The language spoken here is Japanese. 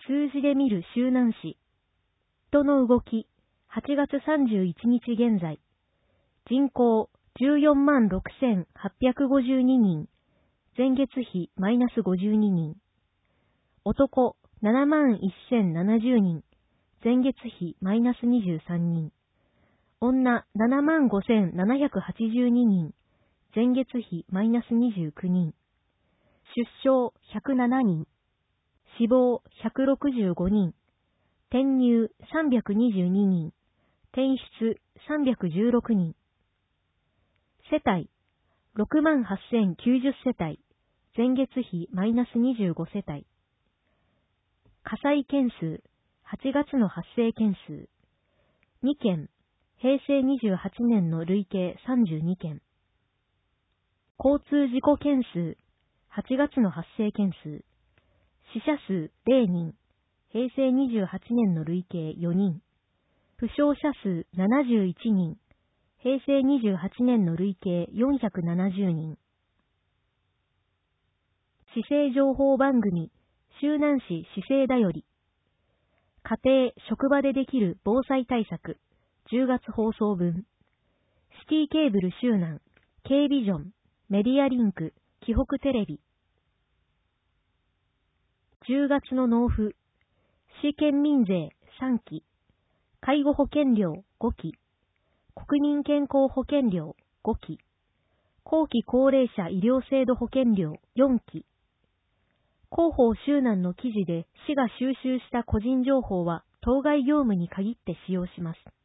数字で見る周南市。人の動き、8月31日現在。人口14万6852人。前月比マイナス52人。男7万1070人。前月比マイナス23人。女7万5782人。前月比マイナス29人。出生107人。死亡165人。転入322人。転出316人。世帯6万8090世帯。前月比マイナス25世帯。火災件数8月の発生件数2件。平成28年の累計32件。交通事故件数8月の発生件数。死者数0人。平成28年の累計4人。負傷者数71人。平成28年の累計470人。市政情報番組、周南市市政だより。家庭、職場でできる防災対策。10月放送分。シティケーブル周南、Kビジョン、メディアリンク、紀北テレビ。10月の納付。市県民税3期。介護保険料5期。国民健康保険料5期。後期高齢者医療制度保険料4期。広報周南の記事で市が収集した個人情報は当該業務に限って使用します。